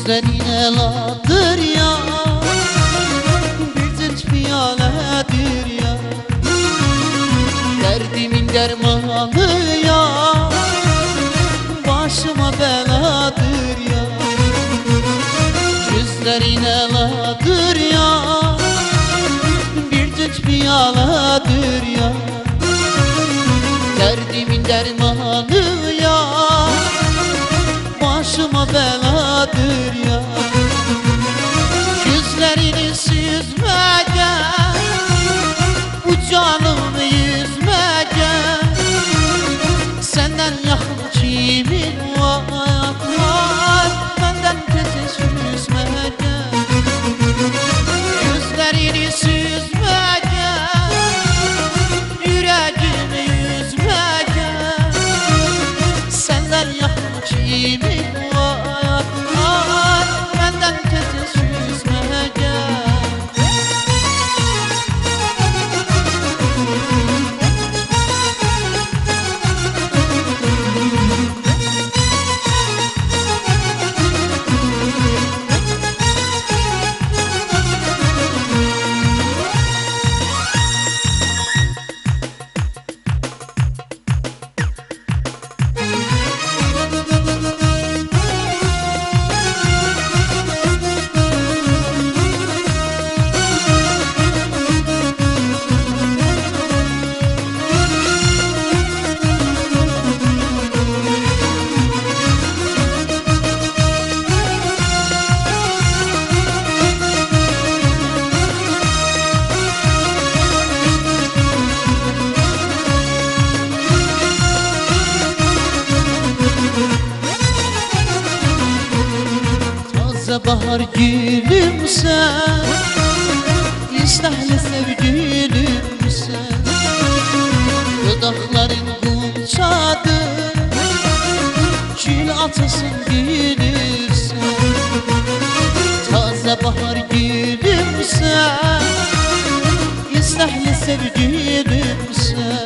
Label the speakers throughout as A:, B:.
A: Gözlerin eladır ya, bir cenç piyaledir ya. Derdimin dermanı ya, başıma beladır ya. Gözlerin eladır ya, bir cenç piyaledir ya. Derdimin dermanı ya, başıma beladır ya. Gözlerini süzmece, bu canımı yüzmece. Senden yakın kimin var, benden tez süzmece. Gözlerini süzmece, yüreğimi yüzmece. Senden yakın kimin var, benden tez süzmece. Bahar gülüm sen, İstahlı sevgilim sen. Dudakların goncadır, gül atasın bilirsen. Taze bahar gülüm sen, İstahlı sevgilim sen.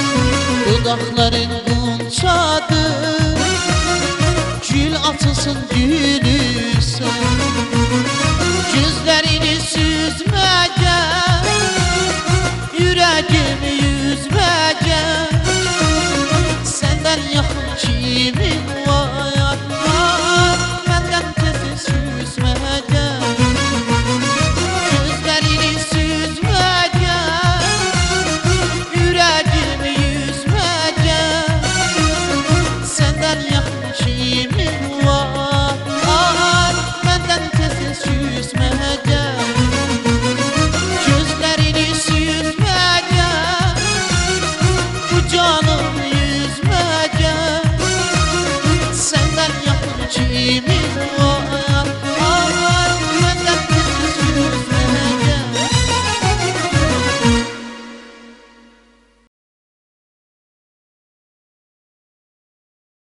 A: Dudakların goncadır, gül atasın bilirsen.